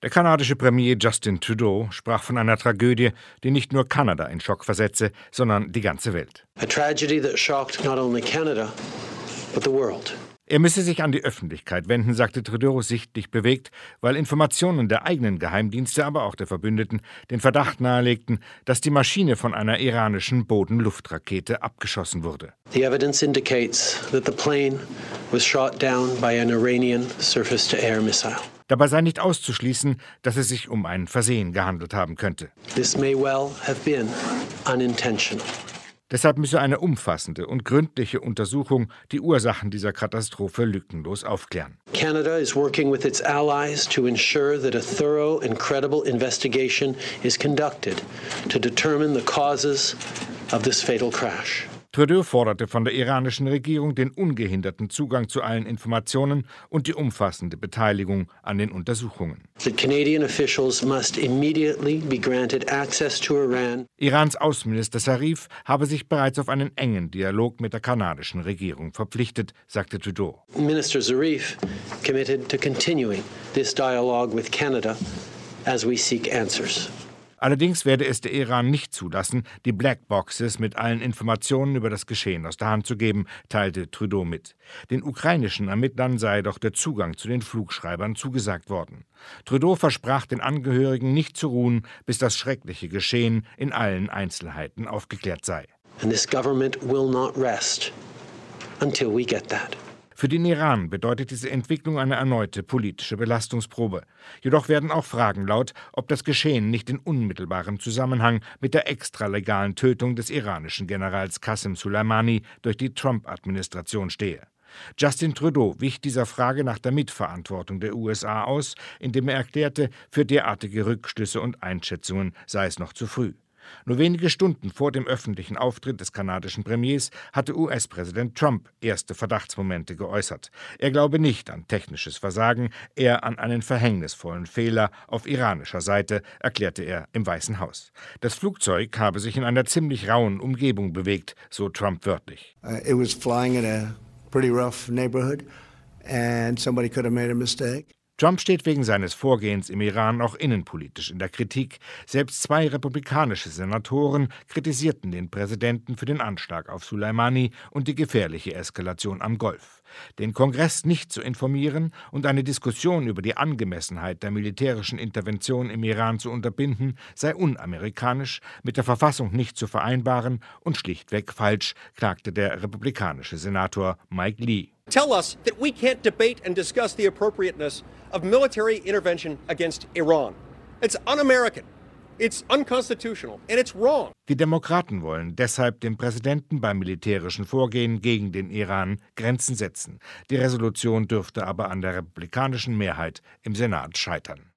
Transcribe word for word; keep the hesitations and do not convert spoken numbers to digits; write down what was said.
Der kanadische Premier Justin Trudeau sprach von einer Tragödie, die nicht nur Kanada in Schock versetze, sondern die ganze Welt. A tragedy that shocked not only Canada, but the world. Er müsse sich an die Öffentlichkeit wenden, sagte Trudeau, sichtlich bewegt, weil Informationen der eigenen Geheimdienste, aber auch der Verbündeten, den Verdacht nahelegten, dass die Maschine von einer iranischen Boden-Luft-Rakete abgeschossen wurde. The evidence indicates that the plane was shot down by an Iranian surface-to-air missile. Dabei sei nicht auszuschließen, dass es sich um ein Versehen gehandelt haben könnte. This may well have been unintentional. Deshalb müsse eine umfassende und gründliche Untersuchung die Ursachen dieser Katastrophe lückenlos aufklären. Canada is working with its allies to ensure that a thorough and credible investigation is conducted to determine the causes of this fatal crash. Trudeau forderte von der iranischen Regierung den ungehinderten Zugang zu allen Informationen und die umfassende Beteiligung an den Untersuchungen. The Canadian officials must immediately be granted access to Iran. Irans Außenminister Zarif habe sich bereits auf einen engen Dialog mit der kanadischen Regierung verpflichtet, sagte Trudeau. Minister Zarif committed to continuing this dialogue with Canada as we seek answers. Allerdings werde es der Iran nicht zulassen, die Blackboxes mit allen Informationen über das Geschehen aus der Hand zu geben, teilte Trudeau mit. Den ukrainischen Ermittlern sei doch der Zugang zu den Flugschreibern zugesagt worden. Trudeau versprach den Angehörigen nicht zu ruhen, bis das schreckliche Geschehen in allen Einzelheiten aufgeklärt sei. And this government will not rest until we get that. Für den Iran bedeutet diese Entwicklung eine erneute politische Belastungsprobe. Jedoch werden auch Fragen laut, ob das Geschehen nicht in unmittelbarem Zusammenhang mit der extralegalen Tötung des iranischen Generals Qasem Soleimani durch die Trump-Administration stehe. Justin Trudeau wich dieser Frage nach der Mitverantwortung der U S A aus, indem er erklärte, für derartige Rückschlüsse und Einschätzungen sei es noch zu früh. Nur wenige Stunden vor dem öffentlichen Auftritt des kanadischen Premiers hatte U S-Präsident Trump erste Verdachtsmomente geäußert. Er glaube nicht an technisches Versagen, eher an einen verhängnisvollen Fehler auf iranischer Seite, erklärte er im Weißen Haus. Das Flugzeug habe sich in einer ziemlich rauen Umgebung bewegt, so Trump wörtlich. Uh, it was flying in a pretty rough neighborhood and somebody could have made a mistake. Trump steht wegen seines Vorgehens im Iran auch innenpolitisch in der Kritik. Selbst zwei republikanische Senatoren kritisierten den Präsidenten für den Anschlag auf Soleimani und die gefährliche Eskalation am Golf. Den Kongress nicht zu informieren und eine Diskussion über die Angemessenheit der militärischen Intervention im Iran zu unterbinden, sei unamerikanisch, mit der Verfassung nicht zu vereinbaren und schlichtweg falsch, klagte der republikanische Senator Mike Lee. Tell us that we can't debate and discuss the appropriateness of military intervention against Iran. It's un-American, it's unconstitutional, and it's wrong. Die Demokraten wollen deshalb dem Präsidenten beim militärischen Vorgehen gegen den Iran Grenzen setzen. Die Resolution dürfte aber an der republikanischen Mehrheit im Senat scheitern.